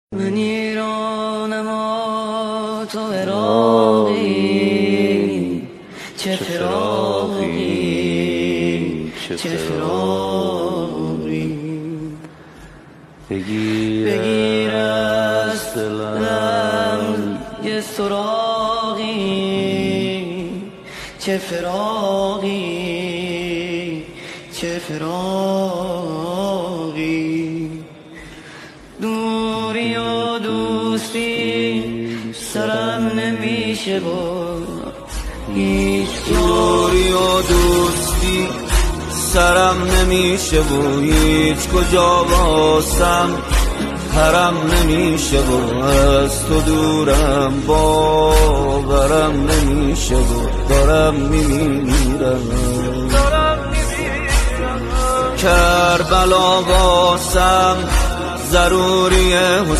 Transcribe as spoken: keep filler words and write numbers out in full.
من ایرانم و تو عراقی، چه فراقی چه فراقی. بگیر از دلم یه سراغی، چه فراقی چه فراقی. دوری و دوستی سرم نمیشه بود، هیچ دوری و دوستی سرم نمیشه و هیچ کجا واسم پرم نمیشه و از تو دورم باورم نمیشه و دارم میمیرم. کربلا واسم ضروریه